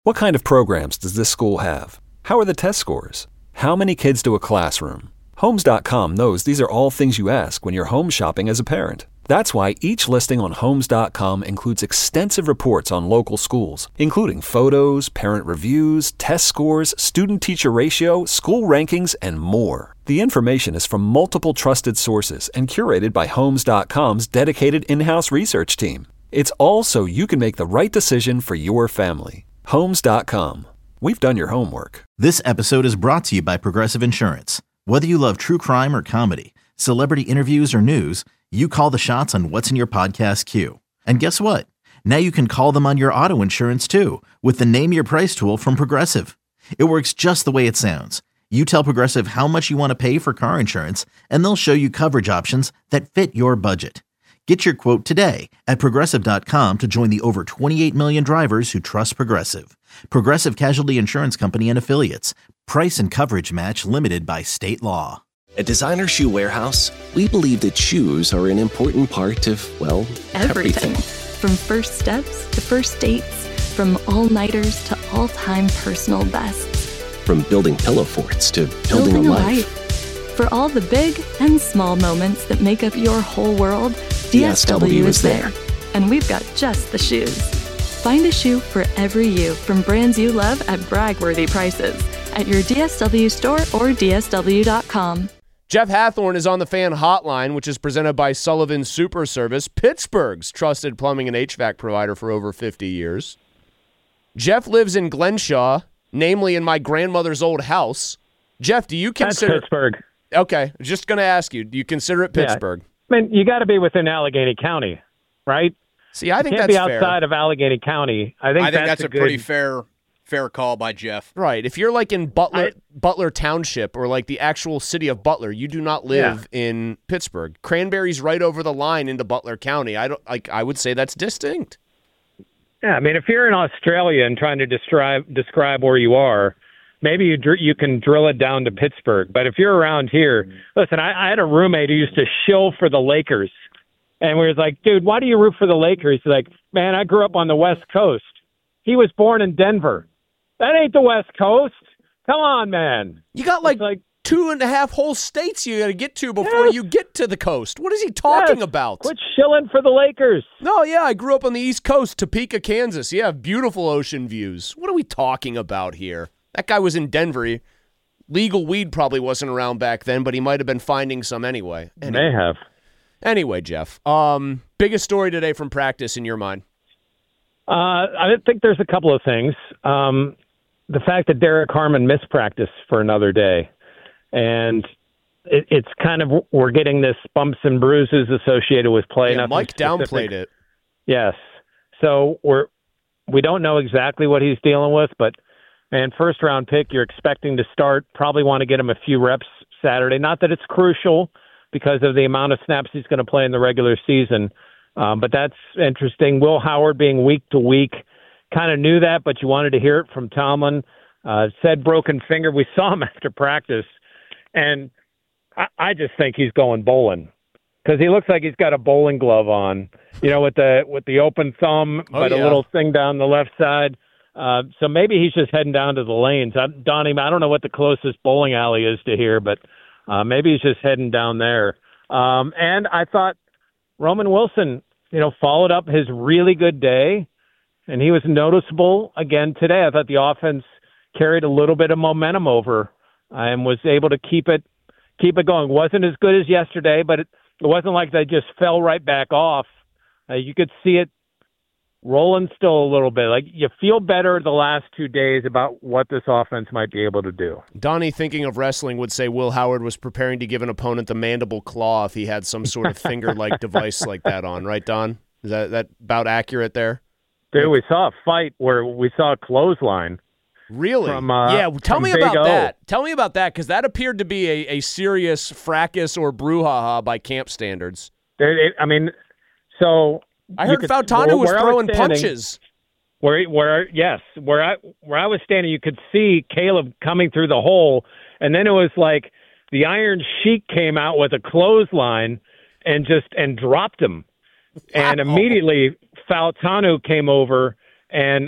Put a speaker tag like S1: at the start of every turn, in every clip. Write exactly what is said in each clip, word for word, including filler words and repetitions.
S1: What kind of programs does this school have? How are the test scores? How many kids do a classroom? Homes dot com knows these are all things you ask when you're home shopping as a parent. That's why each listing on Homes dot com includes extensive reports on local schools, including photos, parent reviews, test scores, student-teacher ratio, school rankings, and more. The information is from multiple trusted sources and curated by Homes dot com's dedicated in-house research team. It's all so you can make the right decision for your family. Homes dot com. We've done your homework.
S2: This episode is brought to you by Progressive Insurance. Whether you love true crime or comedy, celebrity interviews or news, you call the shots on what's in your podcast queue. And guess what? Now you can call them on your auto insurance too with the Name Your Price tool from Progressive. It works just the way it sounds. You tell Progressive how much you want to pay for car insurance, and they'll show you coverage options that fit your budget. Get your quote today at Progressive dot com to join the over twenty-eight million drivers who trust Progressive. Progressive Casualty Insurance Company and Affiliates. Price and coverage match limited by state law.
S3: At Designer Shoe Warehouse, we believe that shoes are an important part of, well, everything.
S4: everything. From first steps to first dates, from all-nighters to all-time personal bests.
S3: From building pillow forts to building,
S4: building
S3: a,
S4: a
S3: life.
S4: life. For all the big and small moments that make up your whole world, D S W is there. And we've got just the shoes. Find a shoe for every you from brands you love at brag-worthy prices at your D S W store or D S W dot com.
S5: Jeff Hathorn is on the Fan Hotline, which is presented by Sullivan Super Service, Pittsburgh's trusted plumbing and H V A C provider for over fifty years. Jeff lives in Glenshaw, namely in my grandmother's old house. Jeff, do you consider...
S6: That's Pittsburgh.
S5: Okay, just going to ask you, do you consider it Pittsburgh?
S6: Yeah. I mean, you got to be within Allegheny County, right?
S5: See, I think
S6: you can't
S5: that's
S6: be outside
S5: fair.
S6: of Allegheny County. I think,
S7: I think
S6: that's,
S7: that's, a,
S6: a good,
S7: pretty fair fair call by Jeff.
S5: Right. If you're like in Butler
S6: I,
S5: Butler Township or like the actual city of Butler, you do not live yeah. in Pittsburgh. Cranberry's right over the line into Butler County. I don't like. I would say that's distinct.
S6: Yeah, I mean, if you're in Australia and trying to describe describe where you are, maybe you dr- you can drill it down to Pittsburgh. But if you're around here, listen, I, I had a roommate who used to shill for the Lakers. And we was like, dude, why do you root for the Lakers? He's like, man, I grew up on the West Coast. He was born in Denver. That ain't the West Coast. Come on, man.
S5: You got like,
S6: like
S5: two and a half whole states you got to get to before
S6: yes.
S5: you get to the coast. What is he talking
S6: yes.
S5: about?
S6: Quit shilling for the Lakers.
S5: No, yeah, I grew up on the East Coast, Topeka, Kansas. Yeah, beautiful ocean views. What are we talking about here? That guy was in Denver. Legal weed probably wasn't around back then, but he might have been finding some anyway. anyway.
S6: May have.
S5: Anyway, Jeff, um, biggest story today from practice in your mind?
S6: Uh, I think there's a couple of things. Um, the fact that Derek Harmon missed practice for another day, and it, it's kind of we're getting this bumps and bruises associated with play.
S5: Yeah, Mike downplayed it.
S6: Yes, so we're we don't know exactly what he's dealing with, but man, first round pick, you're expecting to start. Probably want to get him a few reps Saturday. Not that it's crucial, because of the amount of snaps he's going to play in the regular season. Um, but that's interesting. Will Howard being week to week, kind of knew that, but you wanted to hear it from Tomlin. Uh, said broken finger. We saw him after practice, and I, I just think he's going bowling because he looks like he's got a bowling glove on, you know, with the with the open thumb,
S5: oh,
S6: but
S5: yeah.
S6: a little thing down the left side. Uh, so maybe he's just heading down to the lanes. I, Donnie, I don't know what the closest bowling alley is to here, but Uh, maybe he's just heading down there. Um, and I thought Roman Wilson, you know, followed up his really good day, and he was noticeable again today. I thought the offense carried a little bit of momentum over and was able to keep it keep it going. Wasn't as good as yesterday, but it, it wasn't like they just fell right back off. Uh, you could see it rolling still a little bit. Like you feel better the last two days about what this offense might be able to do.
S5: Donnie, thinking of wrestling, would say Will Howard was preparing to give an opponent the mandible claw if he had some sort of finger-like device like that on, right, Don? Is that that about accurate there?
S6: Dude, we saw a fight where we saw a clothesline.
S5: Really?
S6: From, uh,
S5: yeah, tell
S6: from
S5: me
S6: Big
S5: about
S6: O.
S5: that. Tell me about that, because that appeared to be a, a serious fracas or brouhaha by camp standards.
S6: It, it, I mean, so...
S5: I heard Fautanu was throwing was standing, punches.
S6: Where, where, yes, where I where I was standing, you could see Caleb coming through the hole, and then it was like the Iron Sheik came out with a clothesline and just and dropped him, and
S5: wow.
S6: immediately Fautanu came over, and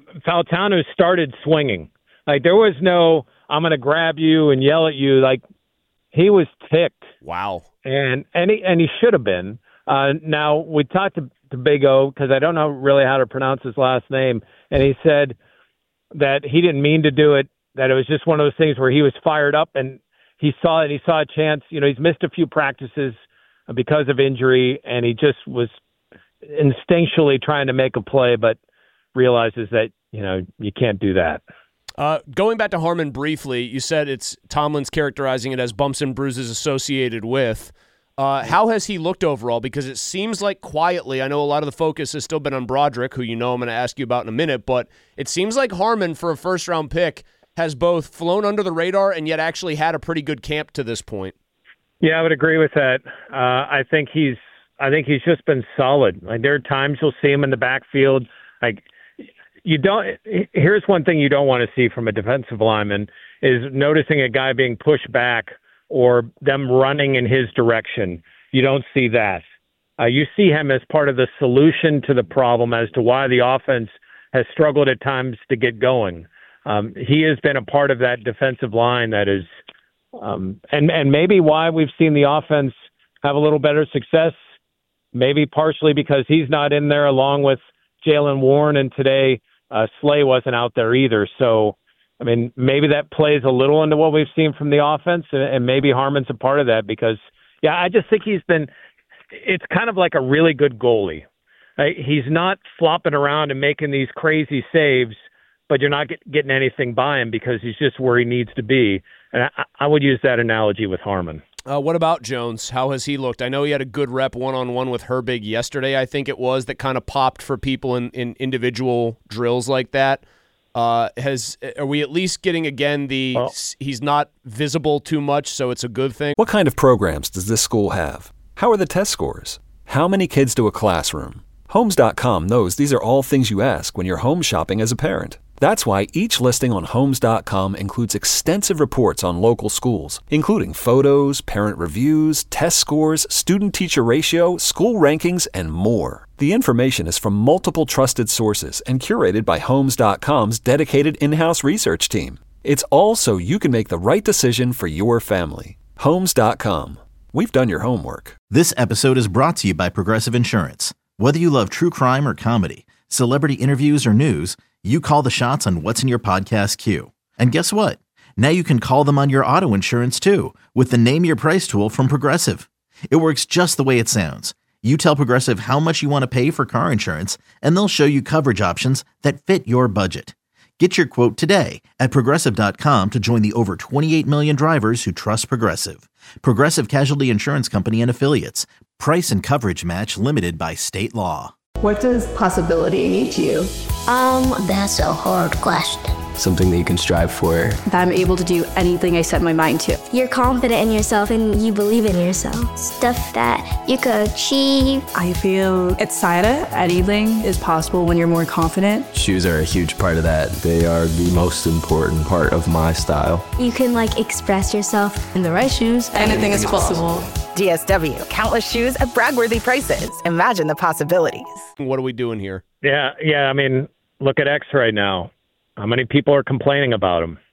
S6: Fautanu started swinging. Like, there was no, I'm going to grab you and yell at you. Like, he was ticked.
S5: Wow.
S6: And and he, and he should have been. Uh, now, we talked to, to Big O, because I don't know really how to pronounce his last name, and he said that he didn't mean to do it, that it was just one of those things where he was fired up, and he saw it, he saw a chance. You know, he's missed a few practices because of injury, and he just was instinctually trying to make a play, but realizes that, you know, you can't do that.
S5: Uh, going back to Harmon briefly, you said it's Tomlin's characterizing it as bumps and bruises associated with. Uh, how has he looked overall? Because it seems like quietly, I know a lot of the focus has still been on Broderick, who you know I'm going to ask you about in a minute, but it seems like Harmon, for a first-round pick, has both flown under the radar and yet actually had a pretty good camp to this point.
S6: Yeah, I would agree with that. Uh, I think he's I think he's just been solid. Like, there are times you'll see him in the backfield. Like, you don't. Here's one thing you don't want to see from a defensive lineman is noticing a guy being pushed back or them running in his direction. You don't see that. Uh, you see him as part of the solution to the problem as to why the offense has struggled at times to get going. Um, he has been a part of that defensive line that is, um, and and maybe why we've seen the offense have a little better success. Maybe partially because he's not in there along with Jaylen Warren, and today uh, Slay wasn't out there either. So, I mean, maybe that plays a little into what we've seen from the offense, and maybe Harmon's a part of that because, yeah, I just think he's been – it's kind of like a really good goalie. Right? He's not flopping around and making these crazy saves, but you're not get, getting anything by him because he's just where he needs to be. And I, I would use that analogy with Harmon.
S5: Uh, what about Jones? How has he looked? I know he had a good rep one-on-one with Herbig yesterday, I think it was, that kind of popped for people in, in individual drills like that. Uh, has Are we at least getting, again, the well, he's not visible too much, so it's a good thing?
S1: What kind of programs does this school have? How are the test scores? How many kids do a classroom? Homes dot com knows these are all things you ask when you're home shopping as a parent. That's why each listing on Homes dot com includes extensive reports on local schools, including photos, parent reviews, test scores, student-teacher ratio, school rankings, and more. The information is from multiple trusted sources and curated by Homes dot com's dedicated in-house research team. It's all so you can make the right decision for your family. Homes dot com. We've done your homework.
S2: This episode is brought to you by Progressive Insurance. Whether you love true crime or comedy, celebrity interviews or news, you call the shots on what's in your podcast queue. And guess what? Now you can call them on your auto insurance too with the Name Your Price tool from Progressive. It works just the way it sounds. You tell Progressive how much you want to pay for car insurance, and they'll show you coverage options that fit your budget. Get your quote today at Progressive dot com to join the over twenty-eight million drivers who trust Progressive. Progressive Casualty Insurance Company and Affiliates. Price and coverage match limited by state law.
S8: What does possibility mean to you?
S9: Um, that's a hard question.
S3: Something that you can strive for.
S8: That I'm able to do anything I set my mind to.
S9: You're confident in yourself and you believe in yourself. Stuff that you could achieve.
S8: I feel excited. Anything is possible when you're more confident.
S3: Shoes are a huge part of that. They are the most important part of my style.
S9: You can, like, express yourself.
S8: In the right shoes, anything, anything is possible. possible.
S10: D S W, countless shoes at brag-worthy prices. Imagine the possibilities.
S5: What are we doing here?
S6: Yeah, yeah. I mean, look at X right now. How many people are complaining about him?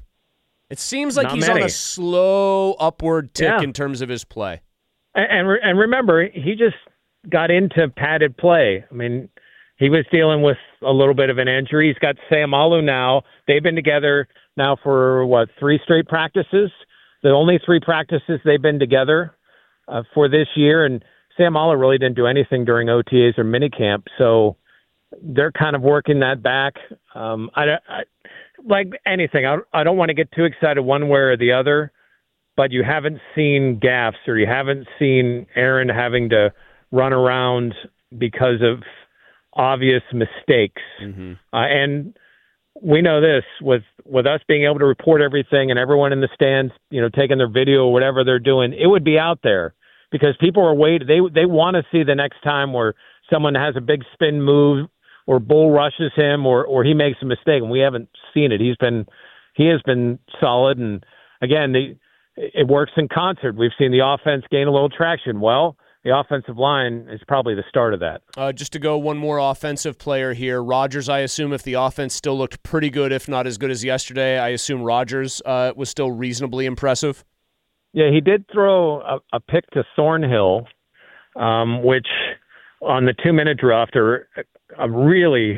S5: It seems like
S6: Not
S5: he's
S6: many.
S5: on a slow upward tick
S6: Yeah.
S5: in terms of his play.
S6: And, and re- and remember, he just got into padded play. I mean, he was dealing with a little bit of an injury. He's got Seumalo now. They've been together now for, what, three straight practices? The only three practices they've been together uh, for this year. And Seumalo really didn't do anything during O T As or minicamp. So they're kind of working that back. Um, I, I like anything. I, I don't want to get too excited one way or the other, but you haven't seen gaffes or you haven't seen Aaron having to run around because of obvious mistakes. Mm-hmm. Uh, and we know this with, with us being able to report everything and everyone in the stands, you know, taking their video or whatever they're doing, it would be out there because people are waiting. They, they want to see the next time where someone has a big spin move or bull rushes him, or, or he makes a mistake, and we haven't seen it. He's been, he has been solid, and again, the, it works in concert. We've seen the offense gain a little traction. Well, the offensive line is probably the start of that.
S5: Uh, just to go one more offensive player here, Rodgers, I assume if the offense still looked pretty good, if not as good as yesterday, I assume Rodgers uh, was still reasonably impressive.
S6: Yeah, he did throw a, a pick to Thornhill, um, which on the two-minute drill after a really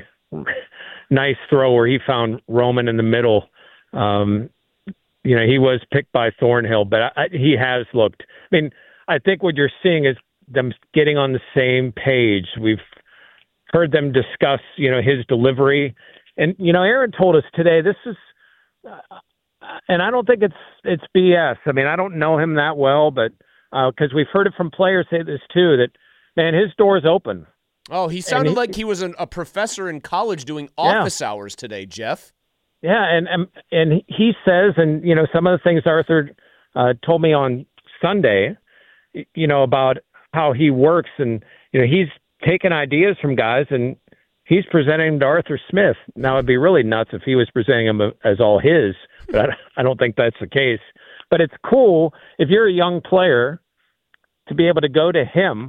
S6: nice throw where he found Roman in the middle. Um, you know, he was picked by Thornhill, but I, he has looked. I mean, I think what you're seeing is them getting on the same page. We've heard them discuss, you know, his delivery. And, you know, Aaron told us today, this is, uh, and I don't think it's it's B S. I mean, I don't know him that well, but because uh, we've heard it from players say this too, that, man, his door's open.
S5: Oh, he sounded he, like he was an, a professor in college doing office yeah. hours today, Jeff.
S6: Yeah, and, and and he says, and, you know, some of the things Arthur uh, told me on Sunday, you know, about how he works, and, you know, he's taken ideas from guys, and he's presenting them to Arthur Smith. Now, it'd be really nuts if he was presenting them as all his, but I don't think that's the case. But it's cool if you're a young player to be able to go to him,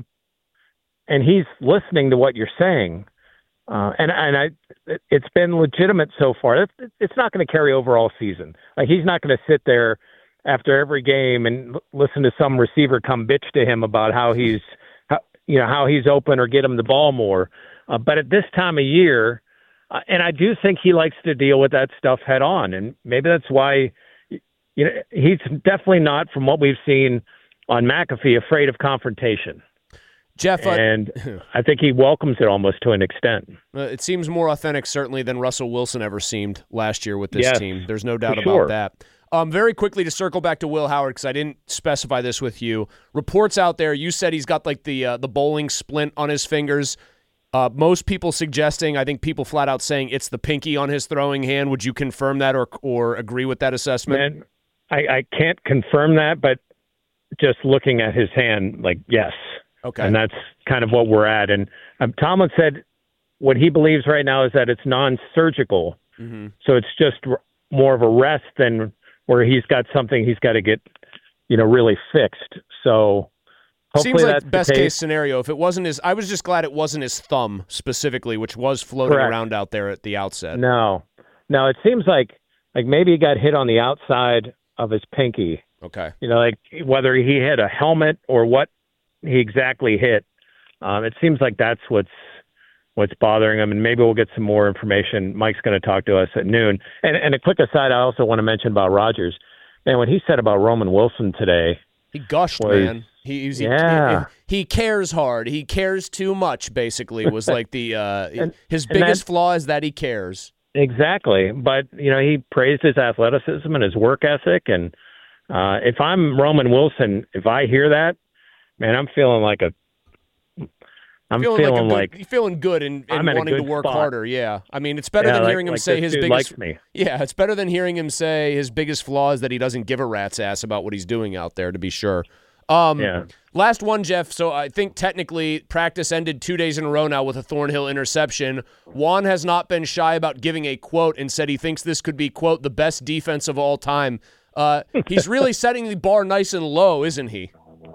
S6: and he's listening to what you're saying. Uh, and and I, it's been legitimate so far. It's, it's not going to carry over all season. Like, he's not going to sit there after every game and l- listen to some receiver come bitch to him about how he's, how, you know, how he's open or get him the ball more. Uh, but at this time of year, uh, and I do think he likes to deal with that stuff head on, and maybe that's why, you know, he's definitely not, from what we've seen on McAfee, afraid of confrontation.
S5: Jeff, uh,
S6: and I think he welcomes it almost to an extent.
S5: Uh, it seems more authentic, certainly, than Russell Wilson ever seemed last year with this
S6: yes,
S5: team. There's no doubt about
S6: sure.
S5: that. Um, very quickly, to circle back to Will Howard, because I didn't specify this with you. Reports out there, you said he's got like the uh, the bowling splint on his fingers. Uh, most people suggesting, I think people flat out saying it's the pinky on his throwing hand. Would you confirm that or or agree with that assessment?
S6: Man, I, I can't confirm that, but just looking at his hand, like, yes.
S5: Okay.
S6: And that's kind of what we're at. And um, Tomlin said what he believes right now is that it's non-surgical.
S5: Mm-hmm.
S6: So it's just r- more of a rest than where he's got something he's got to get, you know, really fixed. So hopefully
S5: seems like
S6: that's
S5: best
S6: the case.
S5: case scenario. If it wasn't his, I was just glad it wasn't his thumb specifically, which was floating
S6: Correct.
S5: around out there at the outset.
S6: No, no, it seems like, like maybe he got hit on the outside of his pinky.
S5: Okay.
S6: You know, like whether he hit a helmet or what he exactly hit. Um, it seems like that's what's what's bothering him, and maybe we'll get some more information. Mike's going to talk to us at noon. And, and a quick aside, I also want to mention about Rodgers. Man, what he said about Roman Wilson today.
S5: He gushed,
S6: was,
S5: man. He, he,
S6: yeah.
S5: he, he cares hard. He cares too much, basically, was like the uh,
S6: and,
S5: his biggest
S6: that,
S5: flaw is that he cares.
S6: Exactly. But, you know, he praised his athleticism and his work ethic. And uh, if I'm Roman Wilson, if I hear that, man, I'm feeling like a I'm
S5: feeling,
S6: feeling
S5: like,
S6: like
S5: good, feeling good and, and wanting to work
S6: spot.
S5: harder. Yeah, I mean, it's better
S6: yeah,
S5: than
S6: like,
S5: hearing him
S6: like
S5: say
S6: this
S5: his
S6: dude
S5: biggest.
S6: Likes me.
S5: Yeah, it's better than hearing him say his biggest flaw is that he doesn't give a rat's ass about what he's doing out there. To be sure. Um,
S6: yeah.
S5: Last one, Jeff. So I think technically practice ended two days in a row now with a Thornhill interception. Juan has not been shy about giving a quote and said he thinks this could be, quote, the best defense of all time. Uh, he's really setting the bar nice and low, isn't he?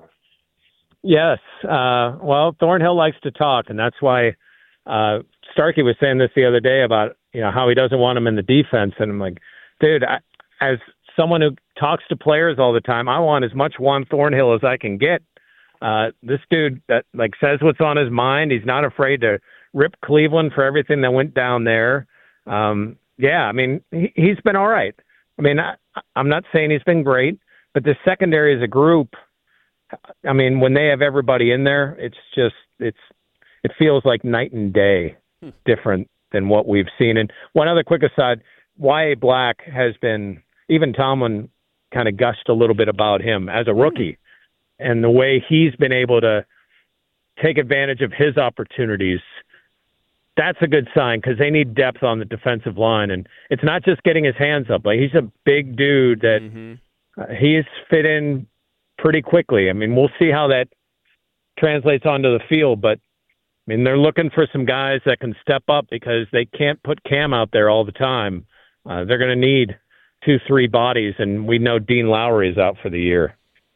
S6: Yes. Uh, well, Thornhill likes to talk, and that's why uh, Starkey was saying this the other day about, you know, how he doesn't want him in the defense. And I'm like, dude, I, as someone who talks to players all the time, I want as much Juan Thornhill as I can get. Uh, this dude that like says what's on his mind. He's not afraid to rip Cleveland for everything that went down there. Um, yeah, I mean, he, he's been all right. I mean, I, I'm not saying he's been great, but the secondary as a group, I mean, when they have everybody in there, it's just, it's, it feels like night and day
S5: hmm.
S6: different than what we've seen. And one other quick aside, Y A Black has been, even Tomlin kind of gushed a little bit about him as a rookie and the way he's been able to take advantage of his opportunities. That's a good sign because they need depth on the defensive line. And it's not just getting his hands up. Like, he's a big dude that
S5: mm-hmm.
S6: uh, he's fit in pretty quickly. I mean, we'll see how that translates onto the field, but I mean, they're looking for some guys that can step up because they can't put Cam out there all the time. Uh, they're going to need two, three bodies, and we know Dean Lowry is out for the year.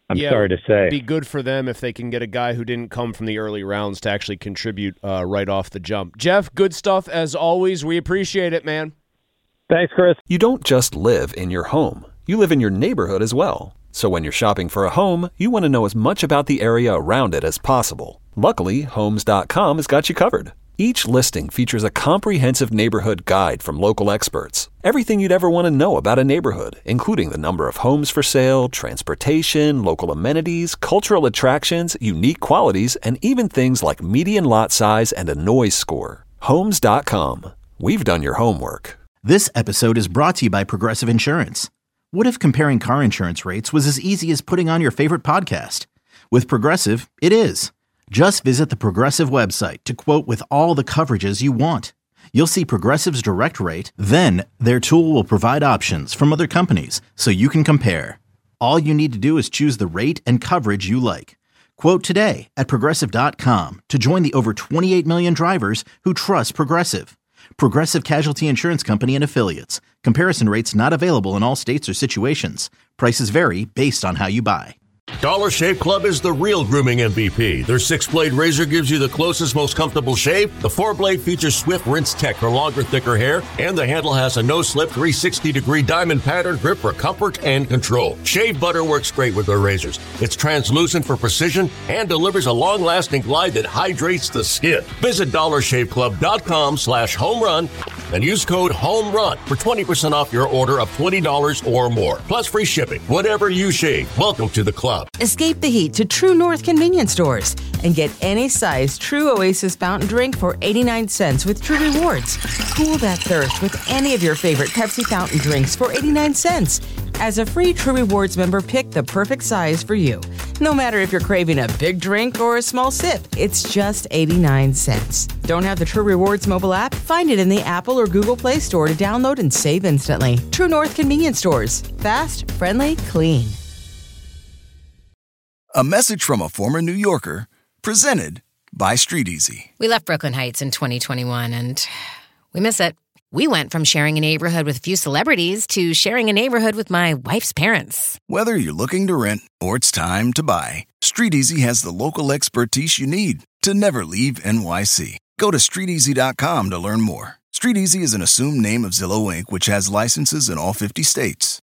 S6: I'm
S5: yeah,
S6: sorry to say.
S5: Be good for them if they can get a guy who didn't come from the early rounds to actually contribute uh, right off the jump. Jeff, good stuff as always. We appreciate it, man.
S6: Thanks, Chris.
S1: You don't just live in your home. You live in your neighborhood as well. So when you're shopping for a home, you want to know as much about the area around it as possible. Luckily, Homes dot com has got you covered. Each listing features a comprehensive neighborhood guide from local experts. Everything you'd ever want to know about a neighborhood, including the number of homes for sale, transportation, local amenities, cultural attractions, unique qualities, and even things like median lot size and a noise score. Homes dot com. We've done your homework.
S2: This episode is brought to you by Progressive Insurance. What if comparing car insurance rates was as easy as putting on your favorite podcast? With Progressive, it is. Just visit the Progressive website to quote with all the coverages you want. You'll see Progressive's direct rate, then their tool will provide options from other companies so you can compare. All you need to do is choose the rate and coverage you like. Quote today at Progressive dot com to join the over twenty-eight million drivers who trust Progressive. Progressive Casualty Insurance Company and Affiliates. Comparison rates not available in all states or situations. Prices vary based on how you buy.
S11: Dollar Shave Club is the real grooming M V P. Their six-blade razor gives you the closest, most comfortable shave. The four-blade features Swift Rinse Tech for longer, thicker hair. And the handle has a no-slip three hundred sixty degree diamond pattern grip for comfort and control. Shave butter works great with their razors. It's translucent for precision and delivers a long-lasting glide that hydrates the skin. Visit dollar shave club dot com slash home run and use code HOMERUN for twenty percent off your order of twenty dollars or more. Plus free shipping. Whatever you shave, welcome to the club.
S12: Escape the heat to True North convenience stores and get any size True Oasis fountain drink for eighty-nine cents with True Rewards. Cool that thirst with any of your favorite Pepsi fountain drinks for eighty-nine cents. As a free True Rewards member, pick the perfect size for you. No matter if you're craving a big drink or a small sip, it's just eighty-nine cents. Don't have the True Rewards mobile app? Find it in the Apple or Google Play Store to download and save instantly. True North convenience stores. Fast, friendly, clean.
S13: A message from a former New Yorker, presented by Street Easy.
S14: We left Brooklyn Heights in twenty twenty-one, and we miss it. We went from sharing a neighborhood with a few celebrities to sharing a neighborhood with my wife's parents.
S13: Whether you're looking to rent or it's time to buy, Street Easy has the local expertise you need to never leave N Y C. Go to street easy dot com to learn more. Street Easy is an assumed name of Zillow Incorporated, which has licenses in all fifty states.